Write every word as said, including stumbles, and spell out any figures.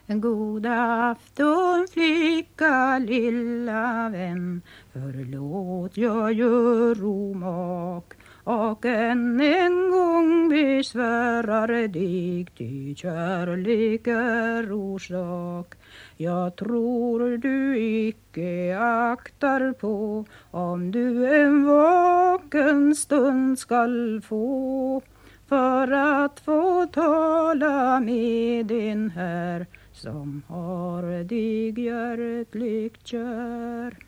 En god afton flicka lilla vän, förlåt jag gör omak och än en gång besvärar dig, ty kärlek är orsak. Jag tror du icke aktar på om du en vaken stund skall få, för att få tala med en här som har dig hjärtligt kär.